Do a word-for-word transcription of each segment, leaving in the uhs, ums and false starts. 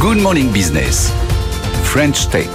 Good Morning Business, French Tech.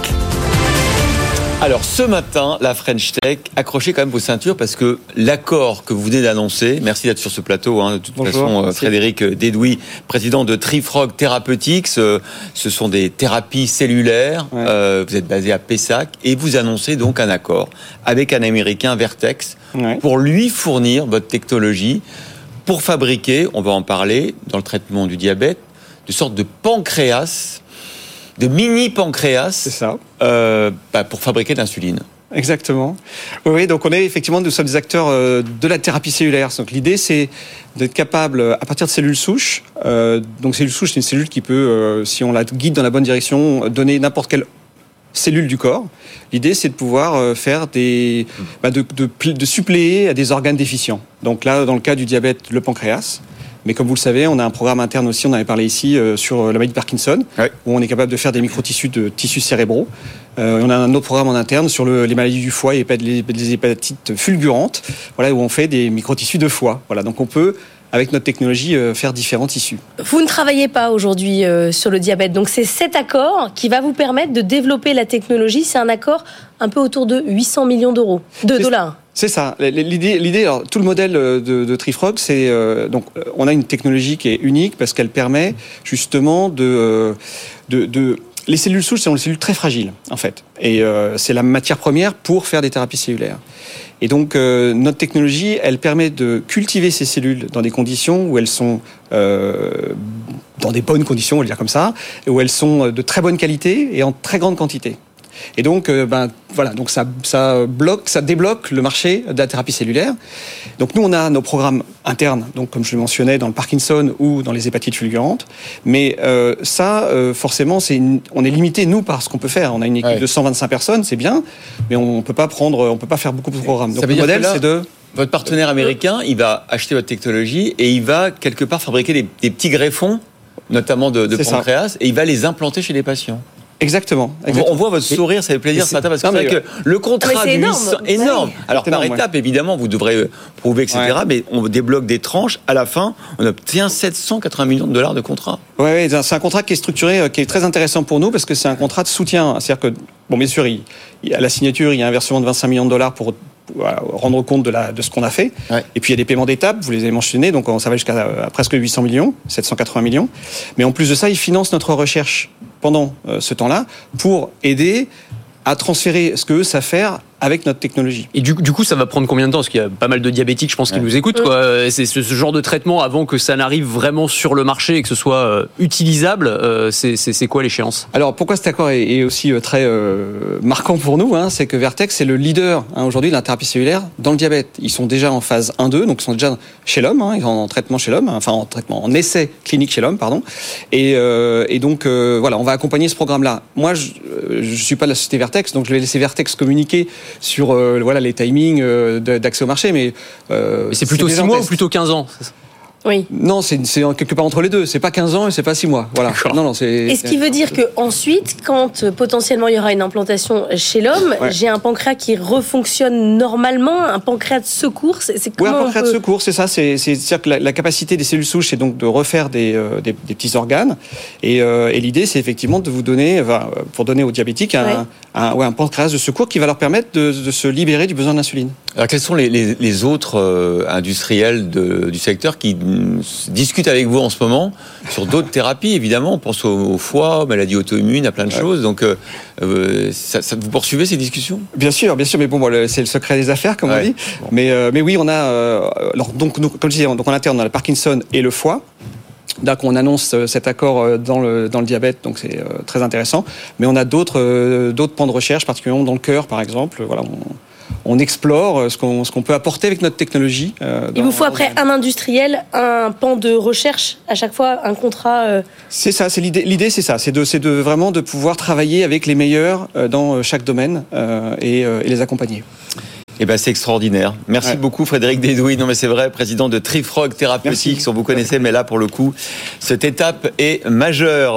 Alors ce matin, la French Tech, accrochez quand même vos ceintures parce que l'accord que vous venez d'annoncer, merci d'être sur ce plateau, hein, de toute Bonjour, façon, merci. Frédéric Dédouy, président de Trifrog Therapeutics, euh, ce sont des thérapies cellulaires, Ouais. euh, vous êtes basé à Pessac et vous annoncez donc un accord avec un Américain, Vertex, Ouais. pour lui fournir votre technologie pour fabriquer, on va en parler, dans le traitement du diabète, de sortes de pancréas, de mini-pancréas, C'est ça. euh, bah, pour fabriquer de l'insuline. Exactement. Oui, oui, donc on est effectivement, nous sommes des acteurs euh, de la thérapie cellulaire. Donc l'idée, c'est d'être capable, à partir de cellules souches, euh, donc cellule souche, c'est une cellule qui peut, euh, si on la guide dans la bonne direction, donner n'importe quelle cellule du corps. L'idée, c'est de pouvoir euh, faire des, bah, de, de, de suppléer à des organes déficients. Donc là, dans le cas du diabète, le pancréas. Mais comme vous le savez, on a un programme interne aussi, on en avait parlé ici, euh, sur la maladie de Parkinson, Ouais. où on est capable de faire des microtissus de tissus cérébraux. Euh, on a un autre programme en interne sur le, les maladies du foie et les, les hépatites fulgurantes, voilà, où on fait des microtissus de foie. Voilà, donc on peut, avec notre technologie, euh, faire différents tissus. Vous ne travaillez pas aujourd'hui euh, sur le diabète, donc c'est cet accord qui va vous permettre de développer la technologie. C'est un accord un peu autour de huit cents millions d'euros, de C'est- dollars. C'est ça. L'idée, l'idée, alors, tout le modèle de, de Trifrog, c'est euh, donc euh, on a une technologie qui est unique parce qu'elle permet justement de, euh, de, de les cellules souches sont des cellules très fragiles en fait, et euh, c'est la matière première pour faire des thérapies cellulaires. Et donc euh, notre technologie, elle permet de cultiver ces cellules dans des conditions où elles sont euh, dans des bonnes conditions, on va le dire comme ça, et où elles sont de très bonne qualité et en très grande quantité. Et donc, euh, ben voilà, donc ça, ça bloque, ça débloque le marché de la thérapie cellulaire. Donc nous, on a nos programmes internes, donc comme je le mentionnais dans le Parkinson ou dans les hépatites fulgurantes. Mais euh, ça, euh, forcément, c'est une, on est limité nous par ce qu'on peut faire. On a une équipe Ouais. de cent vingt-cinq personnes, c'est bien, mais on peut pas prendre, on peut pas faire beaucoup de programmes. Ça Donc veut le dire modèle, que là- c'est de Votre partenaire américain, il va acheter votre technologie et il va quelque part fabriquer des, des petits greffons, notamment de, de C'est ça. pancréas, et il va les implanter chez les patients. exactement. On voit, exactement. on voit votre sourire, ça fait plaisir Et ce matin, parce que non, c'est mais, vrai que le contrat Mais c'est de énorme. huit cents énorme. Ouais. Alors C'est par énorme, étape, évidemment, vous devrez prouver, et cetera. Ouais. Mais on débloque des tranches. À la fin, on obtient sept cent quatre-vingts millions de dollars de contrat. Ouais, ouais, c'est un contrat qui est structuré, euh, qui est très intéressant pour nous parce que c'est un contrat de soutien. C'est-à-dire que, bon, bien sûr, il, il, à la signature, il y a un versement de vingt-cinq millions de dollars pour, voilà, rendre compte de, la, de ce qu'on a fait. Ouais. Et puis, il y a des paiements d'étapes, vous les avez mentionnés, donc ça va jusqu'à euh, presque huit cents millions, sept cent quatre-vingts millions. Mais en plus de ça, il finance notre recherche pendant euh, ce temps-là pour aider à transférer ce que eux savent faire avec notre technologie. Et du, du coup, ça va prendre combien de temps? Parce qu'il y a pas mal de diabétiques, je pense, qui Ouais. nous écoutent. Quoi. C'est ce, ce genre de traitement, avant que ça n'arrive vraiment sur le marché et que ce soit euh, utilisable, euh, c'est, c'est, c'est quoi l'échéance? Alors pourquoi cet accord est, est aussi euh, très euh, marquant pour nous, hein, c'est que Vertex est le leader hein, aujourd'hui de la thérapie cellulaire dans le diabète. Ils sont déjà en phase un deux, donc ils sont déjà chez l'homme, hein, ils sont en traitement chez l'homme, enfin en traitement, en essai clinique chez l'homme, pardon. Et, euh, et donc euh, voilà, on va accompagner ce programme-là. Moi, je, je suis pas de la société Vertex, donc je vais laisser Vertex communiquer sur euh, voilà les timings euh, d'accès au marché, mais, euh, Mais c'est plutôt déjà six en mois ou test. plutôt quinze ans? Oui. Non, c'est c'est quelque part entre les deux. C'est pas quinze ans et c'est pas six mois. Voilà. D'accord. Non, non, c'est. Et ce qui veut dire que ensuite, quand euh, potentiellement il y aura une implantation chez l'homme, Ouais. j'ai un pancréas qui refonctionne normalement, un pancréas de secours. C'est, c'est Oui, comment un on pancréas de peut- secours, c'est ça. C'est, c'est, c'est-à-dire que la, la capacité des cellules souches, c'est donc de refaire des, euh, des, des petits organes. Et, euh, et l'idée, c'est effectivement de vous donner, enfin, pour donner aux diabétiques, un, Ouais. un, ouais, un pancréas de secours qui va leur permettre de, de se libérer du besoin d'insuline. Alors quels sont les, les, les autres euh, industriels de, du secteur qui mm, discutent avec vous en ce moment sur d'autres thérapies? Évidemment, on pense au, au foie, aux maladies auto-immunes, à plein de Ouais. choses. Donc, euh, euh, ça, ça, vous poursuivez ces discussions? Bien sûr, bien sûr, mais bon, bon, le- c'est le secret des affaires, comme Ouais. on dit. Bon. Mais, euh, mais oui, on a, euh, alors, donc, nous, comme je disais, donc en interne, on a le Parkinson et le foie. Donc on annonce euh, cet accord euh, dans le, dans le diabète, donc c'est euh, très intéressant. Mais on a d'autres, euh, d'autres pans de recherche, particulièrement dans le cœur, par exemple. Voilà, on, on explore euh, ce qu'on, ce qu'on peut apporter avec notre technologie. euh, Il dans- vous faut après un industriel, un pan de recherche, à chaque fois un contrat. euh, C'est ça, c'est l'idée. L'idée, c'est ça, c'est de, c'est de vraiment de pouvoir travailler avec les meilleurs euh, dans chaque domaine euh, et, euh, et les accompagner. Eh ben, c'est extraordinaire. Merci Ouais. beaucoup, Frédéric Dédouy. Non, mais c'est vrai, président de Trifrog Therapeutics. Merci. On vous connaissait, mais là, pour le coup, cette étape est majeure.